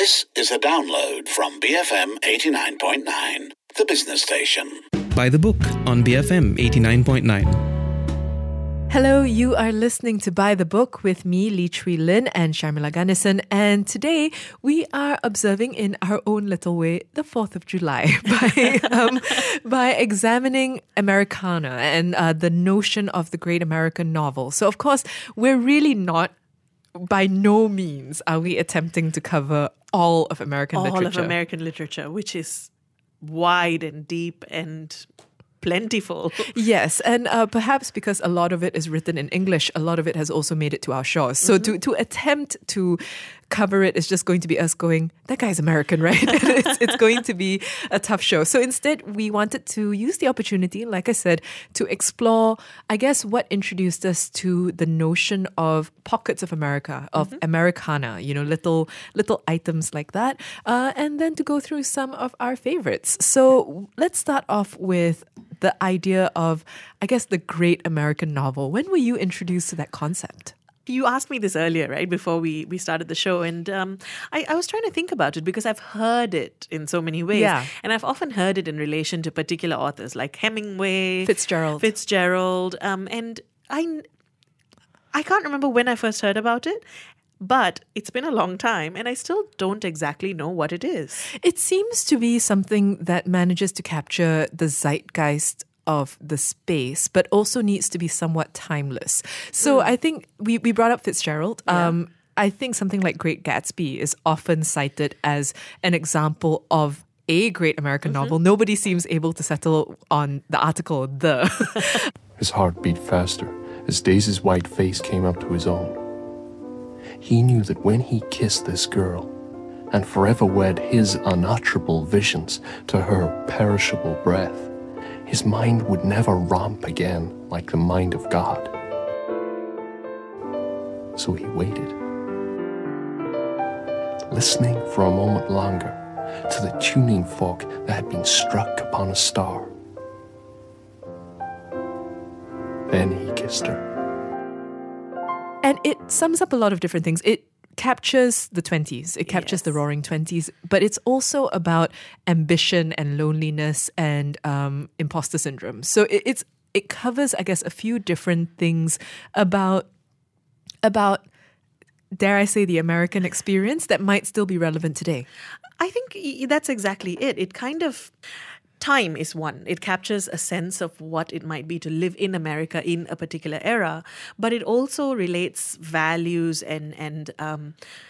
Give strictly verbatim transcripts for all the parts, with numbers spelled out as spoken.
This is a download from B F M eighty-nine point nine, the business station. By the Book on B F M eighty-nine point nine. Hello, you are listening to By the Book with me, Lee Chui Lin and Sharmila Ganesan. And today we are observing in our own little way the fourth of July by, um, by examining Americana and uh, the notion of the great American novel. So, of course, we're really not, by no means are we attempting to cover all of American all literature. All of American literature, which is wide and deep and plentiful. Yes, and uh, perhaps because a lot of it is written in English, a lot of it has also made it to our shores. So mm-hmm. to, to attempt to cover it is just going to be us going, that guy's American, right? it's, it's going to be a tough show. So instead, we wanted to use the opportunity, like I said, to explore, I guess, what introduced us to the notion of pockets of America, of mm-hmm. Americana, you know, little little items like that, uh, and then to go through some of our favorites. So let's start off with the idea of, I guess, the great American novel. When were you introduced to that concept? You asked me this earlier, right, before we, we started the show. And um, I, I was trying to think about it because I've heard it in so many ways. Yeah. And I've often heard it in relation to particular authors like Hemingway, Fitzgerald. Fitzgerald. Um, and I, I can't remember when I first heard about it. But it's been a long time and I still don't exactly know what it is. It seems to be something that manages to capture the zeitgeist of the space, but also needs to be somewhat timeless. So mm. I think we, we brought up Fitzgerald. Yeah. Um, I think something like Great Gatsby is often cited as an example of a great American mm-hmm. novel. Nobody seems able to settle on the article, the. His heart beat faster as Daisy's white face came up to his own. He knew that when he kissed this girl and forever wed his unutterable visions to her perishable breath, his mind would never romp again like the mind of God. So he waited, listening for a moment longer to the tuning fork that had been struck upon a star. Then he kissed her. And it sums up a lot of different things. It captures the twenties. It captures yes. the roaring twenties. But it's also about ambition and loneliness and um, imposter syndrome. So it, it's it covers, I guess, a few different things about about, dare I say, the American experience that might still be relevant today. I think that's exactly it. It kind of... Time is one. It captures a sense of what it might be to live in America in a particular era, but it also relates values and and um,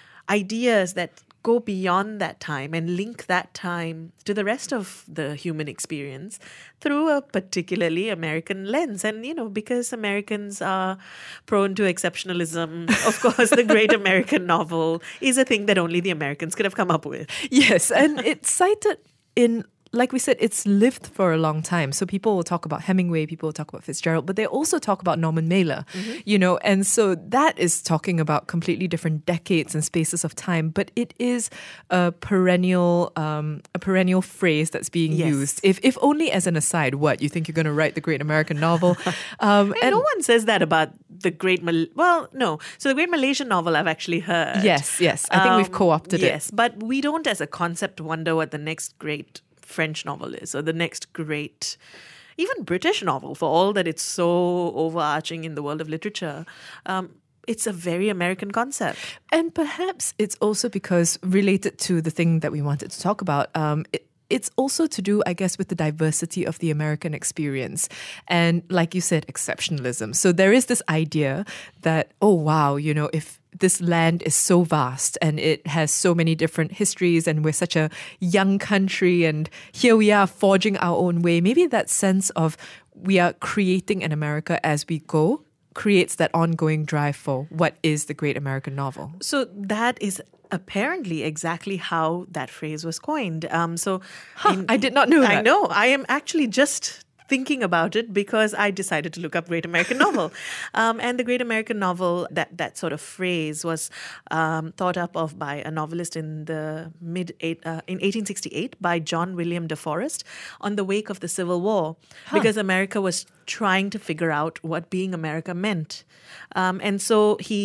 ideas that go beyond that time and link that time to the rest of the human experience through a particularly American lens. And, you know, because Americans are prone to exceptionalism, of course, the great American novel is a thing that only the Americans could have come up with. Yes, and it's cited in... Like we said, it's lived for a long time. So people will talk about Hemingway, people will talk about Fitzgerald, but they also talk about Norman Mailer, mm-hmm. you know, and so that is talking about completely different decades and spaces of time, but it is a perennial um, a perennial phrase that's being yes. used. If if only as an aside, what, you think you're going to write the great American novel? Um, and, and no one says that about the great, Mal- well, no. So the great Malaysian novel I've actually heard. Yes, yes. I think um, we've co-opted yes, it. Yes, but we don't as a concept wonder what the next great French novel is, or the next great, even British novel, for all that it's so overarching in the world of literature. Um, it's a very American concept. And perhaps it's also because, related to the thing that we wanted to talk about, um, it, it's also to do, I guess, with the diversity of the American experience. And like you said, exceptionalism. So there is this idea that, oh, wow, you know, if this land is so vast and it has so many different histories and we're such a young country and here we are forging our own way. Maybe that sense of we are creating an America as we go creates that ongoing drive for what is the great American novel. So that is apparently exactly how that phrase was coined. Um, so huh, in, I did not know that. I know. I am actually just thinking about it because I decided to look up Great American Novel. Um, and the Great American Novel, that, that sort of phrase was um, thought up of by a novelist in the mid eight, uh, in eighteen sixty-eight by John William DeForest on the wake of the Civil War, huh. because America was trying to figure out what being America meant. Um, and so he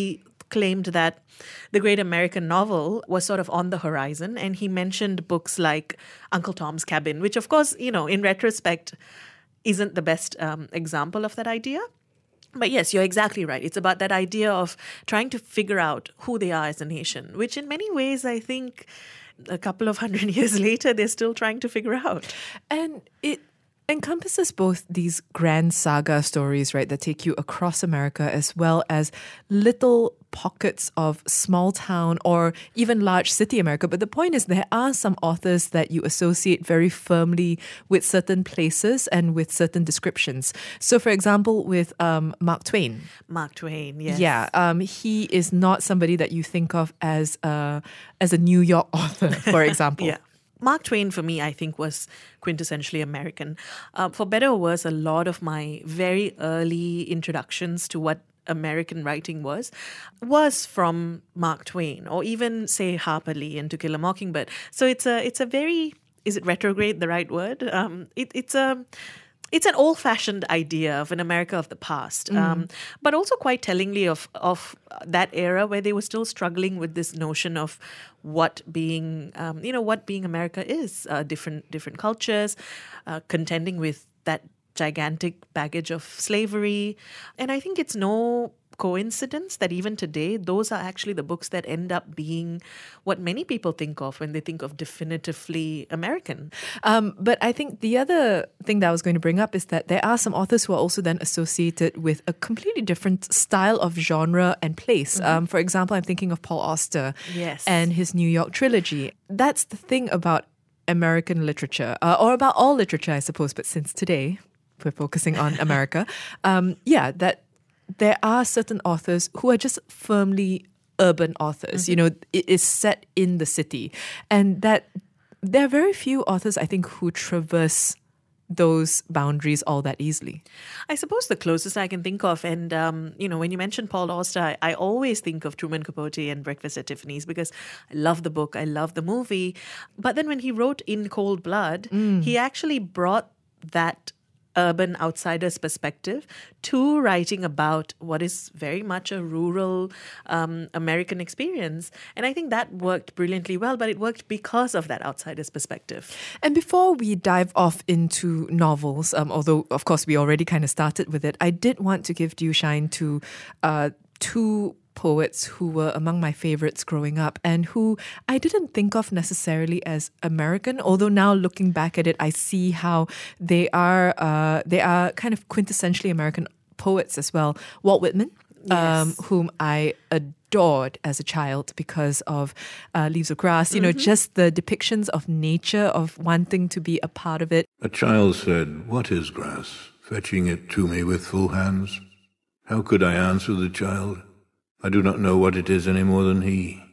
claimed that the great American novel was sort of on the horizon, and he mentioned books like Uncle Tom's Cabin, which, of course, you know, in retrospect, isn't the best um, example of that idea. But yes, you're exactly right. It's about that idea of trying to figure out who they are as a nation, which in many ways, I think a couple of hundred years later, they're still trying to figure out. And it encompasses both these grand saga stories, right, that take you across America, as well as little pockets of small town or even large city America. But the point is, there are some authors that you associate very firmly with certain places and with certain descriptions. So, for example, with um, Mark Twain. Mark Twain, yes. Yeah, um, he is not somebody that you think of as a, as a New York author, for example. Yeah. Mark Twain, for me, I think, was quintessentially American. Uh, for better or worse, a lot of my very early introductions to what American writing was, was from Mark Twain, or even, say, Harper Lee and To Kill a Mockingbird. So it's a it's a very, is it retrograde the right word? Um, it, it's a... It's an old-fashioned idea of an America of the past, mm. um, but also quite tellingly of of that era where they were still struggling with this notion of what being, um, you know, what being America is. Uh, different different cultures, uh, contending with that gigantic baggage of slavery, and I think it's no coincidence that even today, those are actually the books that end up being what many people think of when they think of definitively American. Um, but I think the other thing that I was going to bring up is that there are some authors who are also then associated with a completely different style of genre and place. Mm-hmm. Um, for example, I'm thinking of Paul Auster yes. and his New York trilogy. That's the thing about American literature, uh, or about all literature, I suppose, but since today we're focusing on America, um, yeah, that there are certain authors who are just firmly urban authors. Mm-hmm. You know, it is set in the city. And that there are very few authors, I think, who traverse those boundaries all that easily. I suppose the closest I can think of, and, um, you know, when you mention Paul Auster, I, I always think of Truman Capote and Breakfast at Tiffany's, because I love the book, I love the movie. But then when he wrote In Cold Blood, mm. he actually brought that urban outsider's perspective to writing about what is very much a rural um, American experience. And I think that worked brilliantly well, but it worked because of that outsider's perspective. And before we dive off into novels, um, although of course we already kind of started with it, I did want to give due shine to uh, two poets who were among my favorites growing up and who I didn't think of necessarily as American, although now looking back at it, I see how they are uh, they are kind of quintessentially American poets as well. Walt Whitman, yes. um, whom I adored as a child because of uh, Leaves of Grass, you mm-hmm. know, just the depictions of nature, of wanting to be a part of it. A child said, "What is grass?" fetching it to me with full hands. How could I answer the child? I do not know what it is any more than he.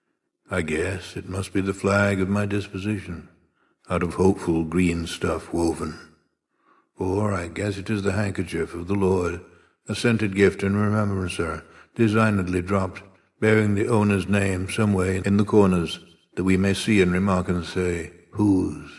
I guess it must be the flag of my disposition, out of hopeful green stuff woven. Or I guess it is the handkerchief of the Lord, a scented gift in remembrancer, designedly dropped, bearing the owner's name some way in the corners, that we may see and remark and say, whose?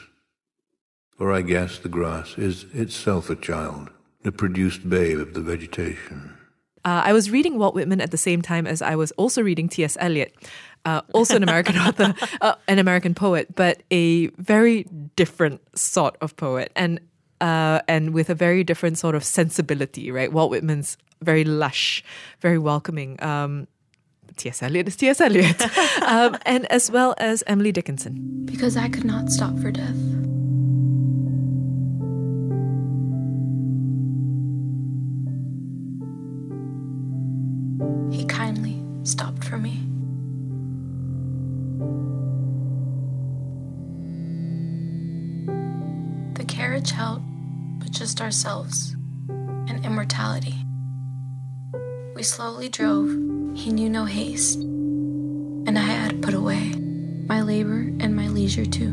Or I guess the grass is itself a child, the produced babe of the vegetation. Uh, I was reading Walt Whitman at the same time as I was also reading T S Eliot, uh, also an American author, uh, an American poet, but a very different sort of poet, and uh, and with a very different sort of sensibility, right? Walt Whitman's very lush, very welcoming. Um, T S Eliot is T S Eliot. um, and as well as Emily Dickinson. Because I could not stop for death. He kindly stopped for me. The carriage held but just ourselves and immortality. We slowly drove, he knew no haste, and I had put away my labor and my leisure too,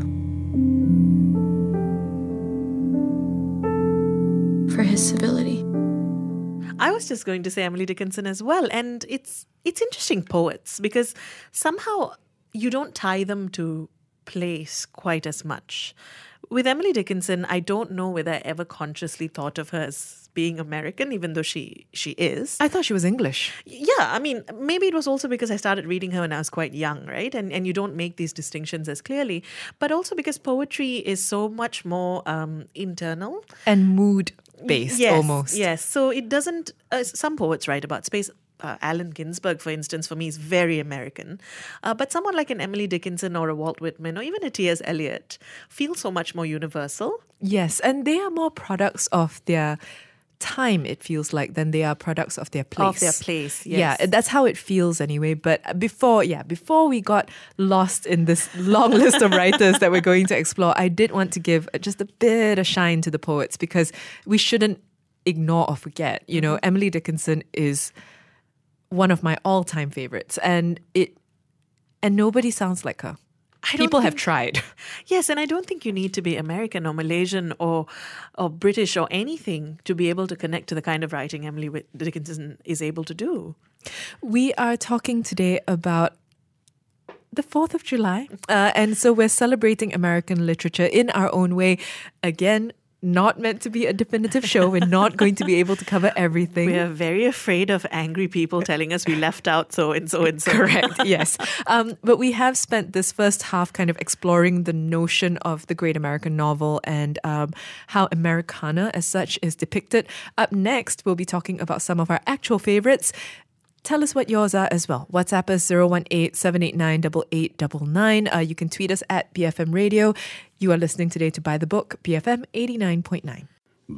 for his civility. I was just going to say Emily Dickinson as well. And it's it's interesting, poets, because somehow you don't tie them to place quite as much. With Emily Dickinson, I don't know whether I ever consciously thought of her as being American, even though she she is. I thought she was English. Yeah, I mean, maybe it was also because I started reading her when I was quite young, right? And and you don't make these distinctions as clearly. But also because poetry is so much more um, internal. And mood-based, Yes, almost. Yes, so it doesn't... Uh, some poets write about space. Uh, Allen Ginsberg, for instance, for me is very American. Uh, but someone like an Emily Dickinson or a Walt Whitman or even a T S. Eliot feels so much more universal. Yes, and they are more products of their time, it feels like, than they are products of their place. Of their place, yes. Yeah, that's how it feels anyway. But before, yeah, before we got lost in this long list of writers that we're going to explore, I did want to give just a bit of shine to the poets because we shouldn't ignore or forget. You know, Emily Dickinson is one of my all-time favorites, and it and nobody sounds like her. I don't People have think- tried. Yes, and I don't think you need to be American or Malaysian or or British or anything to be able to connect to the kind of writing Emily Whit- Dickinson is able to do. We are talking today about the fourth of July, uh, and so we're celebrating American literature in our own way. Again, not meant to be a definitive show. We're not going to be able to cover everything. We are very afraid of angry people telling us we left out so and so and so. Correct, yes. Um, but we have spent this first half kind of exploring the notion of the great American novel and um, how Americana as such is depicted. Up next, we'll be talking about some of our actual favorites. Tell us what yours are as well. WhatsApp us zero one eight, seven eight nine, eight eight nine nine. Uh, you can tweet us at B F M Radio. You are listening today to By the Book, B F M eighty-nine point nine.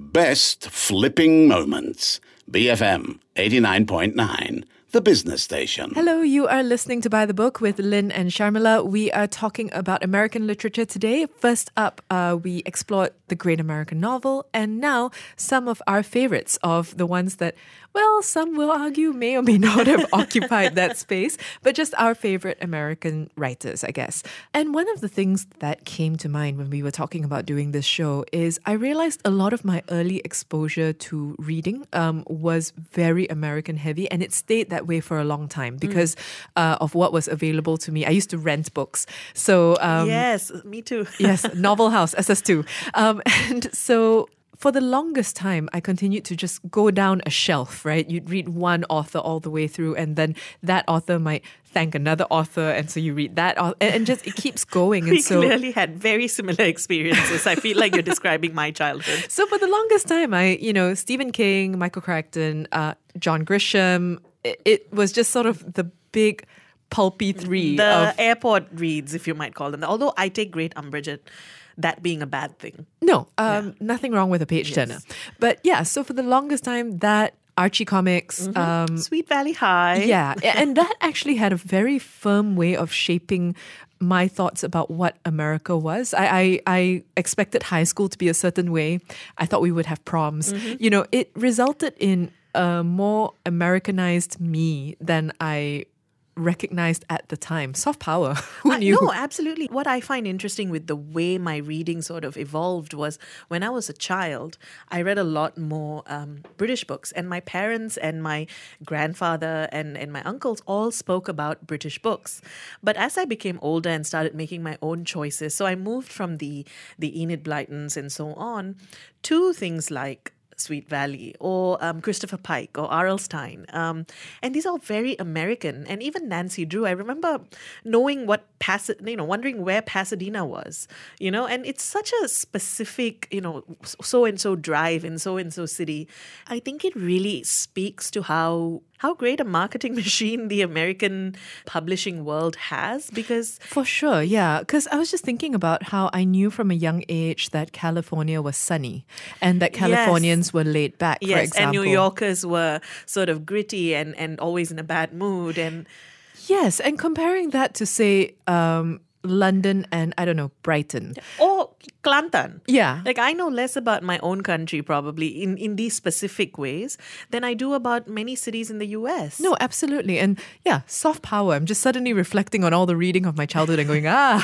Best flipping moments. B F M eighty-nine point nine, the business station. Hello, you are listening to By the Book with Lynn and Sharmila. We are talking about American literature today. First up, uh, we explored the great American novel, and now some of our favorites of the ones that, well, some will argue may or may not have occupied that space, but just our favorite American writers, I guess. And one of the things that came to mind when we were talking about doing this show is I realized a lot of my early exposure to reading um, was very American heavy, and it stayed that way for a long time because mm. uh, of what was available to me. I used to rent books. So um, yes, me too. Yes, Novel House, S S two. Um, and so for the longest time, I continued to just go down a shelf, right? You'd read one author all the way through, and then that author might thank another author, and so you read that, author, and, and just it keeps going. And we so, clearly had very similar experiences. I feel like you're describing my childhood. So for the longest time, I, you know, Stephen King, Michael Crichton, uh, John Grisham, it, it was just sort of the big pulpy three. The of, airport reads, if you might call them. Although I take great umbrage at that being a bad thing. No, um, yeah. Nothing wrong with a page turner. Yes. But yeah, so for the longest time, that Archie comics. Mm-hmm. Um, Sweet Valley High. Yeah, and that actually had a very firm way of shaping my thoughts about what America was. I, I, I expected high school to be a certain way. I thought we would have proms. Mm-hmm. You know, it resulted in a more Americanized me than I recognized at the time. Soft power. Who knew? Uh, no, absolutely. What I find interesting with the way my reading sort of evolved was when I was a child, I read a lot more um, British books, and my parents and my grandfather and, and my uncles all spoke about British books. But as I became older and started making my own choices, so I moved from the, the Enid Blytons and so on to things like Sweet Valley or um, Christopher Pike or R L. Stine. Um, and these are all very American. And even Nancy Drew, I remember knowing what, Pas- you know, wondering where Pasadena was, you know, and it's such a specific, you know, so-and-so drive in so-and-so city. I think it really speaks to how how great a marketing machine the American publishing world has, because... For sure, yeah. Because I was just thinking about how I knew from a young age that California was sunny and that Californians yes. were laid back, yes, for example. And New Yorkers were sort of gritty and, and always in a bad mood. And yes, and comparing that to, say, um, London and, I don't know, Brighton. Or Kelantan. Yeah. Like, I know less about my own country probably in, in these specific ways than I do about many cities in the U S. No, absolutely. And yeah, soft power. I'm just suddenly reflecting on all the reading of my childhood and going, ah.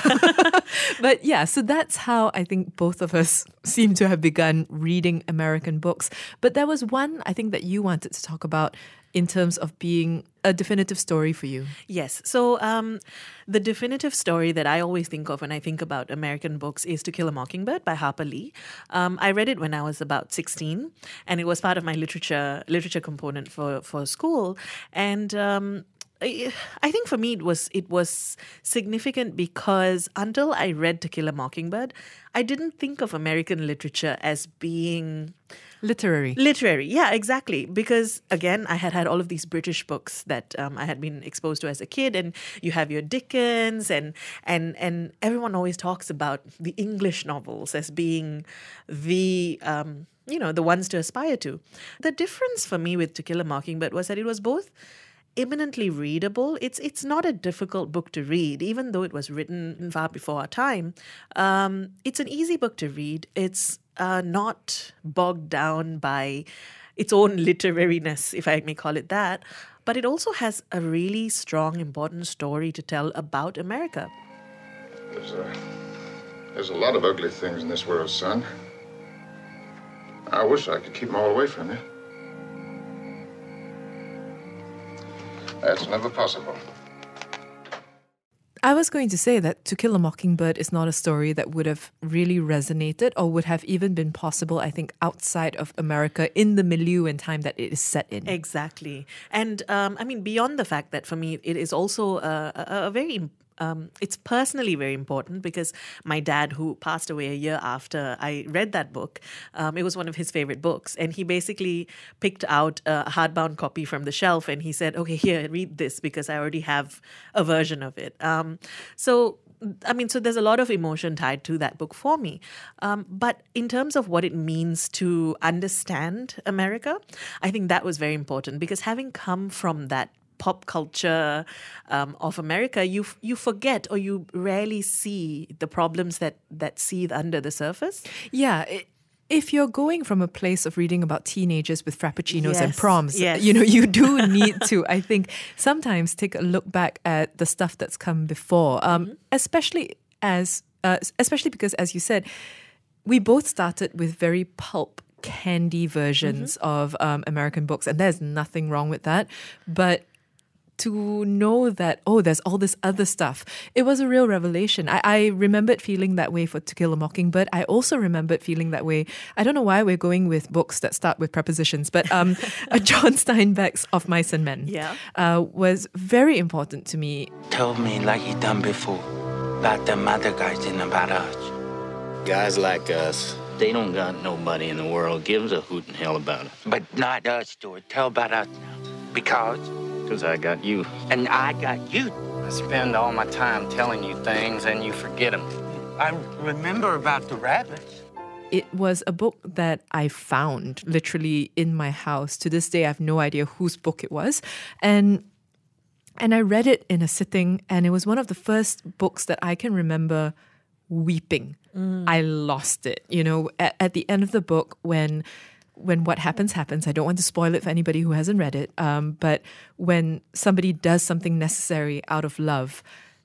But yeah, so that's how I think both of us seem to have begun reading American books. But there was one I think that you wanted to talk about in terms of being a definitive story for you? Yes. So um, the definitive story that I always think of when I think about American books is To Kill a Mockingbird by Harper Lee. Um, I read it when I was about sixteen, and it was part of my literature literature component for, for school. And um, I I think for me it was it was significant because until I read To Kill a Mockingbird, I didn't think of American literature as being Literary. literary. Yeah, exactly. Because again, I had had all of these British books that um, I had been exposed to as a kid, and you have your Dickens, and and and everyone always talks about the English novels as being the um, you know the ones to aspire to. The difference for me with To Kill a Mockingbird was that it was both eminently readable. It's it's not a difficult book to read, even though it was written far before our time. Um, it's an easy book to read. It's uh, not bogged down by its own literariness, if I may call it that. But it also has a really strong, important story to tell about America. There's a, there's a lot of ugly things in this world, son. I wish I could keep them all away from you. That's never possible. I was going to say that To Kill a Mockingbird is not a story that would have really resonated or would have even been possible, I think, outside of America in the milieu and time that it is set in. Exactly. And um, I mean, beyond the fact that for me, it is also a, a, a very Um, it's personally very important because my dad, who passed away a year after I read that book, um, it was one of his favorite books. And he basically picked out a hardbound copy from the shelf and he said, okay, here, read this because I already have a version of it. Um, so I mean, so there's a lot of emotion tied to that book for me. Um, but in terms of what it means to understand America, I think that was very important because having come from that pop culture um, of America, you you forget or you rarely see the problems that, that seethe under the surface. Yeah, it, if you're going from a place of reading about teenagers with frappuccinos Yes, and proms, yes. you know, you do need to, I think, sometimes take a look back at the stuff that's come before, um, mm-hmm. especially as, uh, especially because, as you said, we both started with very pulp candy versions mm-hmm. of um, American books, and there's nothing wrong with that, but to know that, oh, there's all this other stuff. It was a real revelation. I, I remembered feeling that way for To Kill a Mockingbird. I also remembered feeling that way. I don't know why we're going with books that start with prepositions, but um, John Steinbeck's Of Mice and Men yeah. uh, was very important to me. Tell me like he done before about them other guys and about us. Guys like us, they don't got nobody in the world gives a hoot and hell about us. But not us, Stuart. Tell about us now. Because... Because I got you. And I got you. I spend all my time telling you things and you forget them. I remember about the rabbits. It was a book that I found literally in my house. To this day, I have no idea whose book it was. And and I read it in a sitting, and it was one of the first books that I can remember weeping. Mm. I lost it. You know, at, at the end of the book, when... when what happens, happens. I don't want to spoil it for anybody who hasn't read it. Um, but when somebody does something necessary out of love,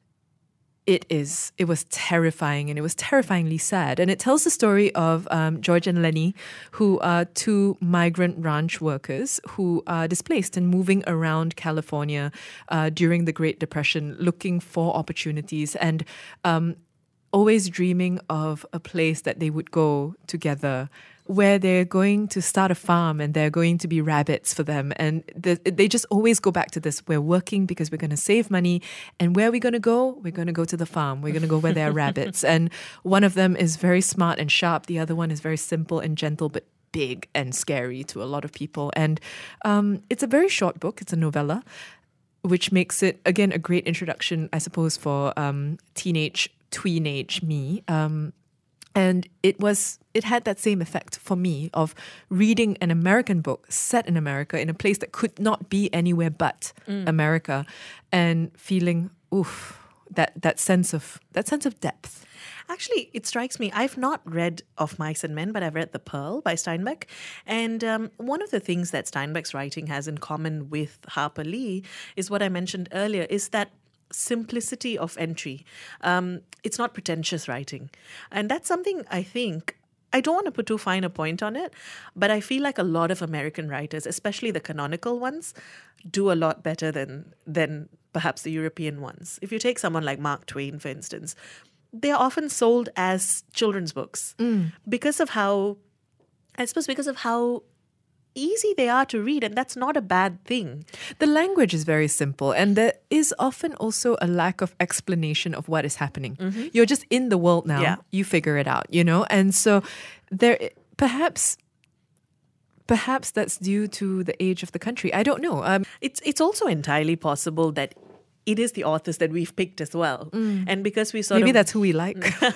it is, it was terrifying, and it was terrifyingly sad. And it tells the story of um, George and Lenny, who are two migrant ranch workers who are displaced and moving around California uh, during the Great Depression, looking for opportunities and um, always dreaming of a place that they would go together, where they're going to start a farm and there are going to be rabbits for them. And the, they just always go back to this. We're working because we're going to save money. And where are we going to go? We're going to go to the farm. We're going to go where there are rabbits. And one of them is very smart and sharp. The other one is very simple and gentle, but big and scary to a lot of people. And um, it's a very short book. It's a novella, which makes it, again, a great introduction, I suppose, for um, teenage, tweenage me. Um, And it was it had that same effect for me of reading an American book set in America in a place that could not be anywhere but mm. America, and feeling oof that that sense of that sense of depth. Actually, it strikes me, I've not read Of Mice and Men, but I've read The Pearl by Steinbeck. And um, one of the things that Steinbeck's writing has in common with Harper Lee is what I mentioned earlier, is that simplicity of entry. Um, it's not pretentious writing. And that's something I think I don't want to put too fine a point on it, but I feel like a lot of American writers, especially the canonical ones, do a lot better than than perhaps the European ones. If you take someone like Mark Twain, for instance, they are often sold as children's books Mm. because of how, I suppose, because of how easy they are to read, and that's not a bad thing. The language is very simple, and there is often also a lack of explanation of what is happening. You're just in the world now. Yeah. You figure it out, you know? And so there perhaps perhaps that's due to the age of the country. I don't know. Um, It's it's also entirely possible that it is the authors that we've picked as well, and because we sort maybe of that's who we like.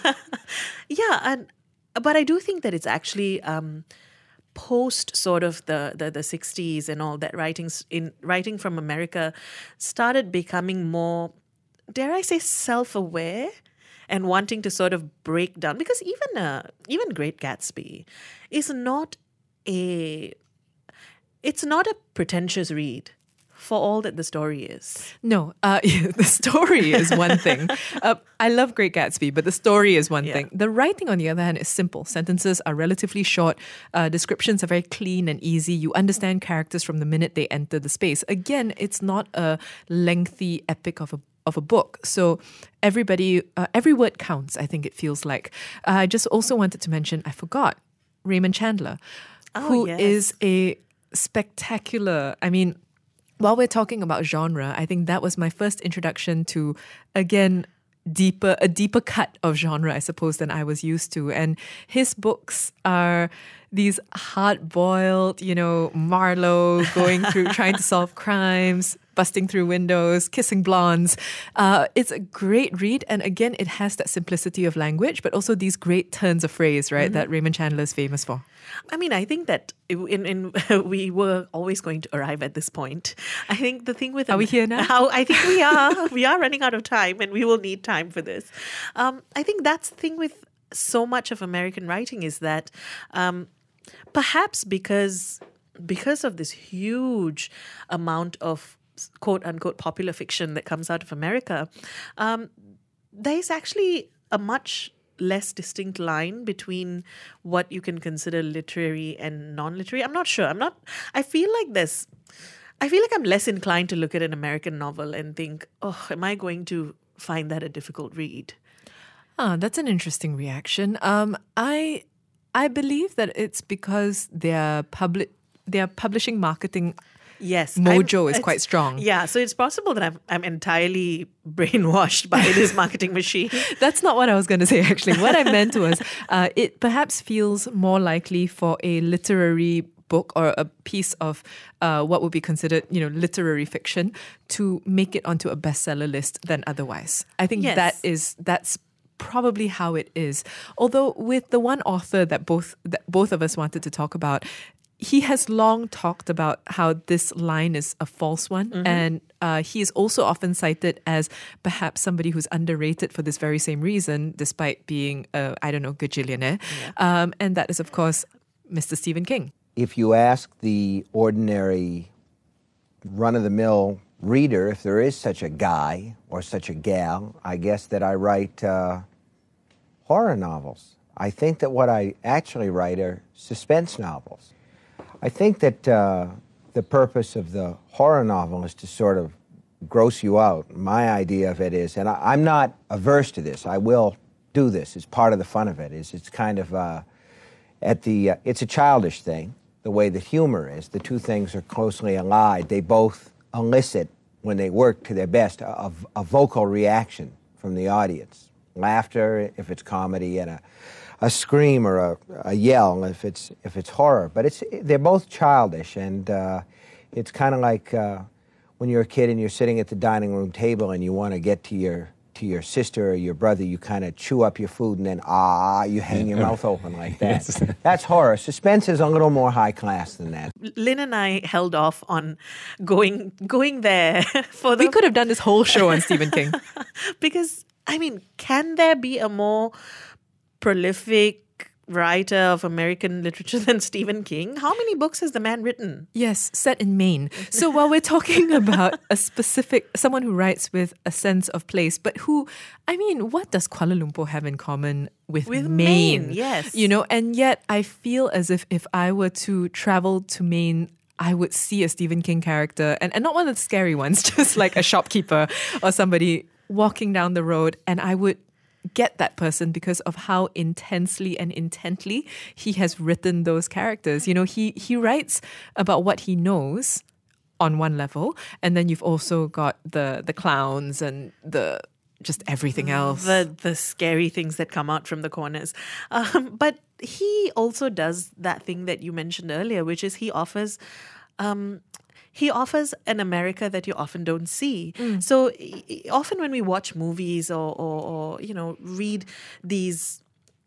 yeah, and but I do think that it's actually um, post sort of the, the the sixties and all that writings in writing from America started becoming more, dare I say, self-aware and wanting to sort of break down, because even uh, even Great Gatsby is not a it's not a pretentious read for all that the story is. No, uh, the story is one thing. Uh, I love Great Gatsby, but the story is one Yeah. thing. The writing, on the other hand, is simple. Sentences are relatively short. Uh, descriptions are very clean and easy. You understand characters from the minute they enter the space. Again, it's not a lengthy epic of a of a book. So everybody, uh, every word counts, I think it feels like. Uh, I just also wanted to mention, I forgot, Raymond Chandler, Oh, who yes. is a spectacular, I mean, while we're talking about genre, I think that was my first introduction to, again, deeper a deeper cut of genre, I suppose, than I was used to. And his books are these hard-boiled, you know, Marlowe going through, trying to solve crimes, busting through windows, kissing blondes. Uh, it's a great read. And again, it has that simplicity of language, but also these great turns of phrase, right, that Raymond Chandler is famous for. I mean, I think that in, in we were always going to arrive at this point. I think the thing with Are we here now? How I think we are. We are running out of time, and we will need time for this. Um, I think that's the thing with so much of American writing is that um, perhaps because because of this huge amount of quote unquote popular fiction that comes out of America, um, there is actually a much less distinct line between what you can consider literary and non-literary. I'm not sure. I'm not, I feel like this, I feel like I'm less inclined to look at an American novel and think, oh, am I going to find that a difficult read? Ah, that's an interesting reaction. Um, I I believe that it's because their public their publishing marketing Yes, mojo I'm- is it's- quite strong. Yeah, so it's possible that I'm I'm entirely brainwashed by this marketing machine. That's not what I was going to say, actually. What I meant was uh, it perhaps feels more likely for a literary book or a piece of uh, what would be considered, you know, literary fiction to make it onto a bestseller list than otherwise. I think Yes. that is that's probably how it is. Although with the one author that both that both of us wanted to talk about, he has long talked about how this line is a false one. Mm-hmm. And uh, he is also often cited as perhaps somebody who's underrated for this very same reason, despite being, a, I don't know, gajillionaire. Um, and that is, of course, Mister Stephen King. If you ask the ordinary run-of-the-mill reader if there is such a guy or such a gal, I guess that I write uh, horror novels. I think that what I actually write are suspense novels. I think that uh, the purpose of the horror novel is to sort of gross you out. My idea of it is, and I, I'm not averse to this, I will do this, it's part of the fun of it, is it's kind of uh, at the, uh, it's a childish thing, the way that humor is. The two things are closely allied. They both elicit, when they work to their best, a, a vocal reaction from the audience. Laughter, if it's comedy, and a, a scream or a, a yell if it's if it's horror. But it's they're both childish, and uh, it's kind of like uh, when you're a kid and you're sitting at the dining room table and you want to get to your to your sister or your brother, you kind of chew up your food and then ah, you hang your mouth open like that. Yes. That's horror. Suspense is a little more high class than that. Lynn and I held off on going going there for the We could have done this whole show on Stephen King. because I mean, can there be a more prolific, writer of American literature than Stephen King. How many books has the man written? Yes, set in Maine. So while we're talking about a specific, someone who writes with a sense of place, but who, I mean, what does Kuala Lumpur have in common with, With Maine? Maine, yes. You know, and yet I feel as if if I were to travel to Maine, I would see a Stephen King character, and, and not one of the scary ones, just like a shopkeeper or somebody walking down the road, and I would get that person because of how intensely and intently he has written those characters. You know, he he writes about what he knows on one level, and then you've also got the the clowns and the just everything else. The the scary things that come out from the corners. Um, but he also does that thing that you mentioned earlier, which is he offers um, he offers an America that you often don't see. Mm. So i- often when we watch movies or, or, or you know read these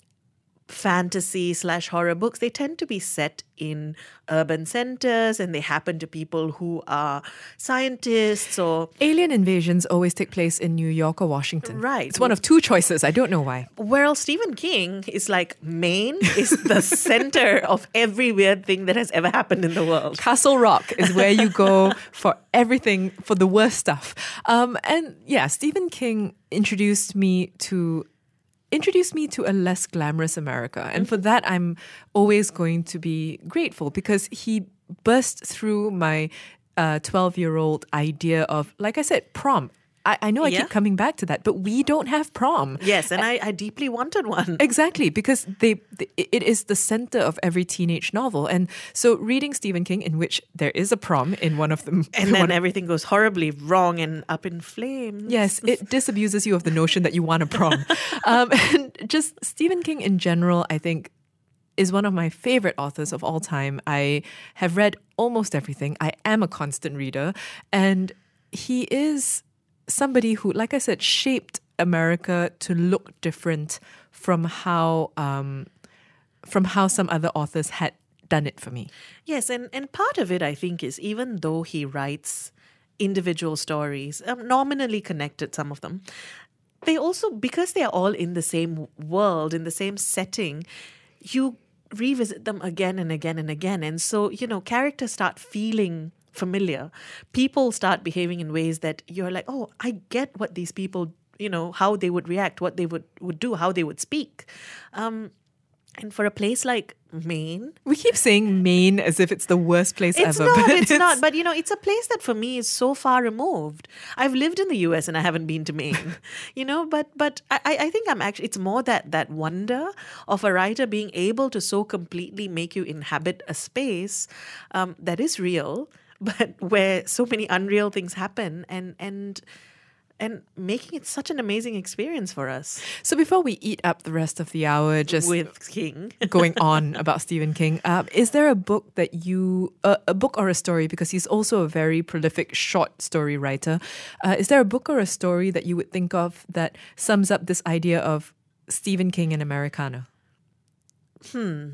fantasy slash horror books, they tend to be set in urban centers and they happen to people who are scientists or Alien invasions always take place in New York or Washington. Right. It's one of two choices. I don't know why. Whereas Stephen King is like, Maine is the center of every weird thing that has ever happened in the world. Castle Rock is where you go for everything, for the worst stuff. Um, and yeah, Stephen King introduced me to introduced me to a less glamorous America. And for that, I'm always going to be grateful because he burst through my uh, twelve-year-old idea of, like I said, prom. I, I know I Yeah. keep coming back to that, but we don't have prom. Yes, and I, I deeply wanted one. Exactly, because they, they it is the center of every teenage novel. And so reading Stephen King, in which there is a prom in one of them. And then everything goes horribly wrong and up in flames. Yes, it disabuses you of the notion that you want a prom. um, and just Stephen King in general, I think, is one of my favorite authors of all time. I have read almost everything. I am a constant reader. And he is somebody who, like I said, shaped America to look different from how um, from how some other authors had done it for me. Yes, and, and part of it, I think, is even though he writes individual stories, um, nominally connected, some of them, they also, because they are all in the same world, in the same setting, you revisit them again and again and again. And so, you know, characters start feeling familiar. People start behaving in ways that you're like, oh, I get what these people, you know, how they would react, what they would, would do, how they would speak. Um, and for a place like Maine, We keep saying Maine as if it's the worst place it's ever. not, but it's, not. But, you know, it's a place that for me is so far removed. I've lived in the U S and I haven't been to Maine, you know, but but I, I think I'm actually, it's more that that wonder of a writer being able to so completely make you inhabit a space um, that is real, but where so many unreal things happen and and and making it such an amazing experience for us. So before we eat up the rest of the hour, just with King, going on about Stephen King, uh, is there a book that you, uh, a book or a story, because he's also a very prolific short story writer, uh, is there a book or a story that you would think of that sums up this idea of Stephen King and Americana? Hmm.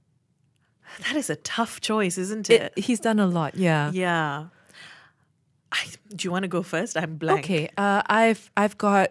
That is a tough choice, isn't it? It, he's done a lot, yeah. Yeah. I, do you want to go first? I'm blank. Okay, uh, I've I've got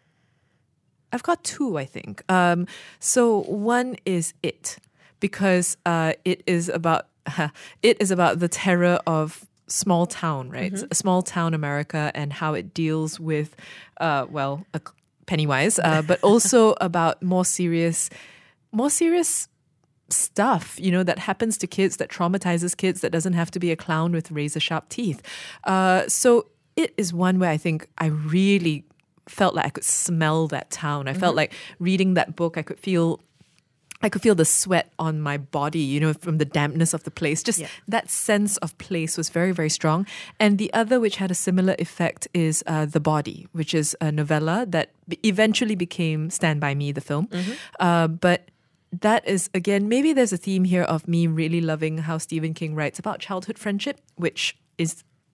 I've got two, I think. Um, so one is It, because uh, it is about it is about the terror of small town, right? Mhm. A small town America and how it deals with, uh, well, a Pennywise, uh, but also about more serious, more serious stuff, you know, that happens to kids, that traumatizes kids, that doesn't have to be a clown with razor sharp teeth. Uh, so it is one where I think I really felt like I could smell that town. I felt Mhm. like reading that book, I could feel I could feel the sweat on my body, you know, from the dampness of the place. Just Yeah. that sense of place was very, very strong. And the other, which had a similar effect, is uh, The Body, which is a novella that be- eventually became Stand By Me, the film. Mhm. Uh, but that is, again, maybe there's a theme here of me really loving how Stephen King writes about childhood friendship, which is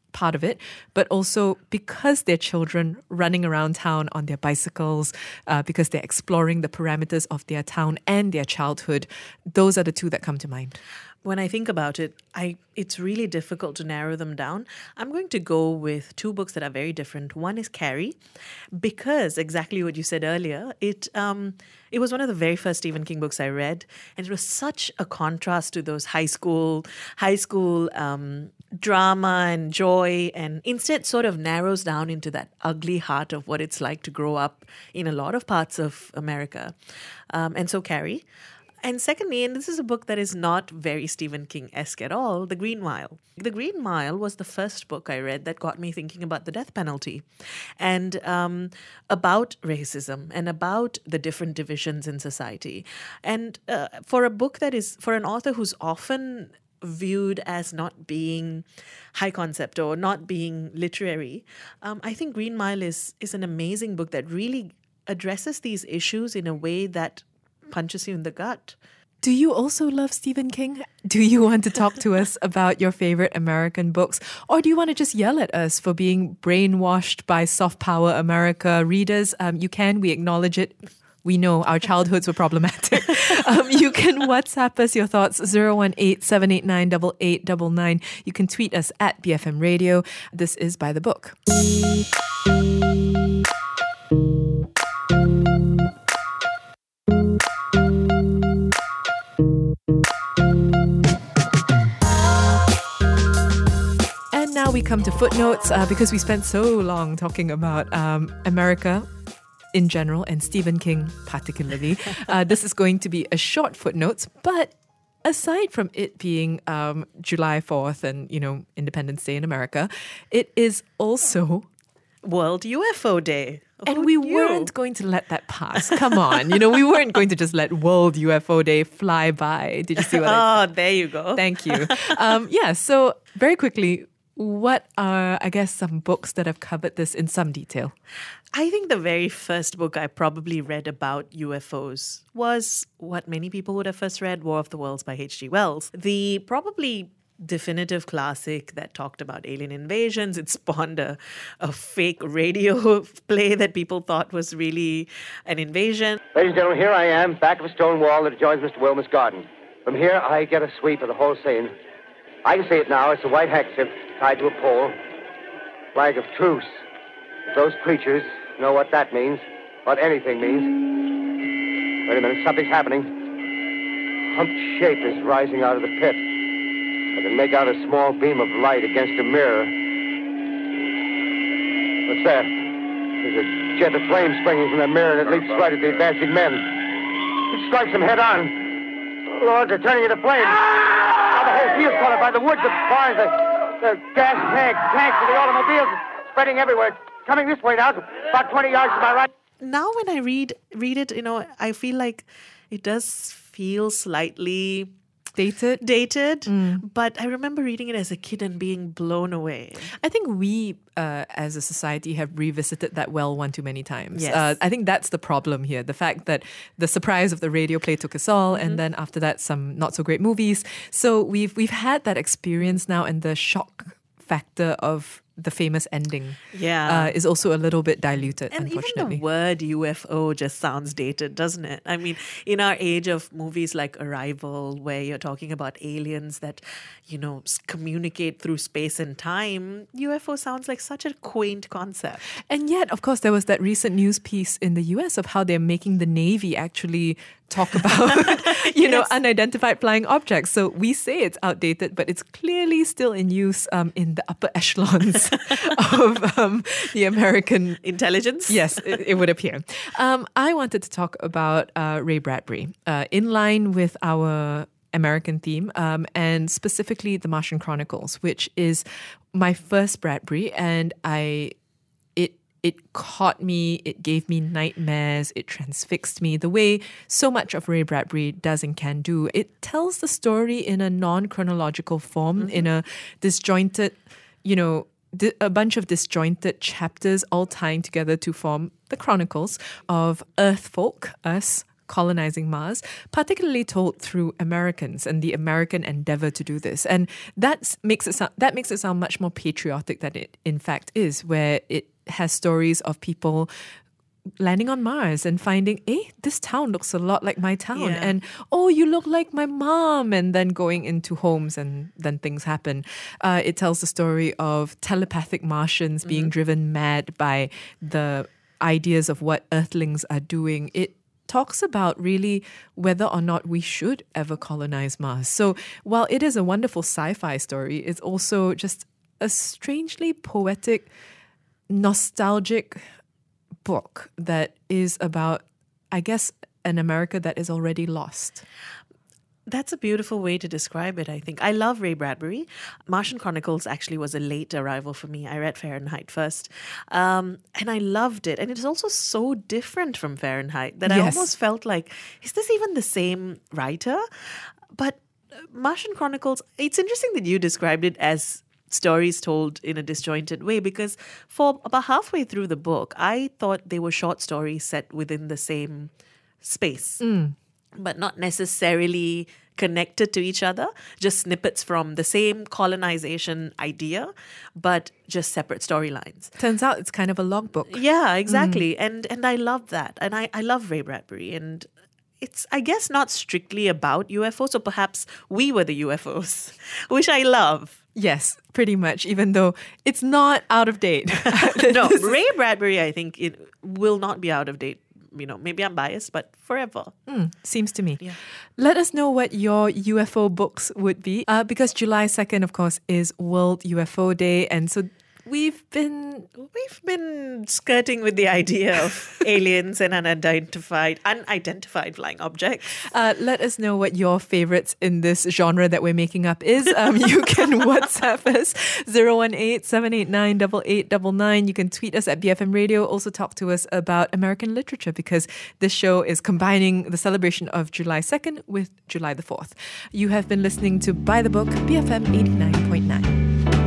part of it, but also because they're children running around town on their bicycles, uh, because they're exploring the parameters of their town and their childhood. Those are the two that come to mind. When I think about it, I it's really difficult to narrow them down. I'm going to go with two books that are very different. One is Carrie, because exactly what you said earlier, it um, it was one of the very first Stephen King books I read, and it was such a contrast to those high school high school um, drama and joy, and instead sort of narrows down into that ugly heart of what it's like to grow up in a lot of parts of America. Um, and so Carrie. And secondly, and this is a book that is not very Stephen King-esque at all, The Green Mile. The Green Mile was the first book I read that got me thinking about the death penalty and um, about racism and about the different divisions in society. And uh, for a book that is, for an author who's often viewed as not being high concept or not being literary, um, I think Green Mile is is an amazing book that really addresses these issues in a way that punches you in the gut. Do you also love Stephen King? Do you want to talk to us about your favorite American books? Or do you want to just yell at us for being brainwashed by soft power America readers? Um, you can, we acknowledge it. We know our childhoods were problematic. um, you can WhatsApp us your thoughts, zero one eight, seven eight nine, eight eight nine nine. You can tweet us at B F M Radio. This is By the Book. Now we come to footnotes uh, because we spent so long talking about um, America in general and Stephen King particularly. Uh, this is going to be a short footnotes, but aside from it being um, July fourth and, you know, Independence Day in America, it is also World U F O Day. And Who we knew? weren't going to let that pass. Come on. You know, we weren't going to just let World U F O Day fly by. Did you see what I Oh, there you go. Thank you. Um, yeah, so very quickly, what are, I guess, some books that have covered this in some detail? I think the very first book I probably read about U F Os was what many people would have first read, War of the Worlds by H G Wells. The probably definitive classic that talked about alien invasions. It spawned a, a fake radio play that people thought was really an invasion. Ladies and gentlemen, here I am, back of a stone wall that adjoins Mister Wilmer's garden. From here, I get a sweep of the whole scene. I can see it now. It's a white handkerchief tied to a pole. Flag of truce. If those creatures know what that means, what anything means. Wait a minute, something's happening. Humped shape is rising out of the pit. I can make out a small beam of light against a mirror. What's that? There's a jet of flame springing from the mirror and it leaps right at the advancing men. It strikes them head on. Lord, they're turning into flames. Now the whole field's caught up by the woods, the barns, the, the gas tanks, tanks for the automobiles, spreading everywhere. Coming this way now, about twenty yards to my right. Now when I read read it, you know, I feel like it does feel slightly dated. Dated, Mm. but I remember reading it as a kid and being blown away. I think we, uh, as a society, have revisited that well one too many times. Yes. Uh, I think that's the problem here. The fact that the surprise of the radio play took us all, mm-hmm. and then after that, some not so great movies. So we've we've had that experience now, and the shock factor of the famous ending Yeah. uh, is also a little bit diluted, And unfortunately. even the word U F O just sounds dated, doesn't it? I mean, in our age of movies like Arrival, where you're talking about aliens that, you know, s- communicate through space and time, U F O sounds like such a quaint concept. And yet, of course, there was that recent news piece in the U S of how they're making the Navy actually talk about, you know, Yes. unidentified flying objects. So we say it's outdated, but it's clearly still in use um, in the upper echelons of um, the American intelligence. Yes, it, it would appear. Um, I wanted to talk about uh, Ray Bradbury, uh, in line with our American theme, um, and specifically The Martian Chronicles, which is my first Bradbury, and I it it caught me, it gave me nightmares, it transfixed me the way so much of Ray Bradbury does and can do. It tells the story in a non-chronological form, mm-hmm. in a disjointed, you know, di- a bunch of disjointed chapters all tying together to form the chronicles of Earth folk, us, colonizing Mars, particularly told through Americans and the American endeavor to do this. And that makes it sound, that makes it sound much more patriotic than it in fact is, where it has stories of people landing on Mars and finding, eh, this town looks a lot like my town. Yeah. And, oh, you look like my mom. And then going into homes and then things happen. Uh, it tells the story of telepathic Martians being Mm-hmm. driven mad by the ideas of what Earthlings are doing. It talks about really whether or not we should ever colonize Mars. So while it is a wonderful sci-fi story, it's also just a strangely poetic, nostalgic book that is about, I guess, an America that is already lost. That's a beautiful way to describe it, I think. I love Ray Bradbury. Martian Chronicles actually was a late arrival for me. I read Fahrenheit first. Um, and I loved it. And it's also so different from Fahrenheit that I Yes. almost felt like, is this even the same writer? But Martian Chronicles, it's interesting that you described it as stories told in a disjointed way, because for about halfway through the book, I thought they were short stories set within the same space, Mm. but not necessarily connected to each other, just snippets from the same colonization idea, but just separate storylines. Turns out it's kind of a logbook. Yeah, exactly. And and I love that. And I, I love Ray Bradbury. And it's, I guess, not strictly about U F Os, or perhaps we were the U F Os, which I love. Yes, pretty much, even though it's not out of date. No, Ray Bradbury, I think, it will not be out of date. You know, maybe I'm biased, but forever. Mm, seems to me. Yeah. Let us know what your U F O books would be, uh, because July second, of course, is World U F O Day. And so we've been... We've been skirting with the idea of aliens and unidentified, unidentified flying objects. Uh, let us know what your favorites in this genre that we're making up is. Um, you can WhatsApp us zero one eight, seven eight nine, eight eight nine nine. You can tweet us at B F M Radio. Also talk to us about American literature, because this show is combining the celebration of July second with July the fourth. You have been listening to By the Book, B F M eighty-nine point nine.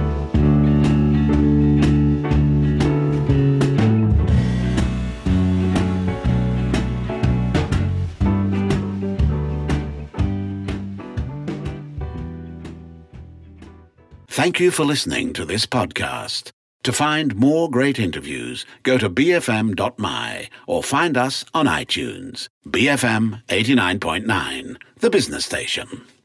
Thank you for listening to this podcast. To find more great interviews, go to b f m dot m y or find us on iTunes. B F M eighty-nine point nine, the business station.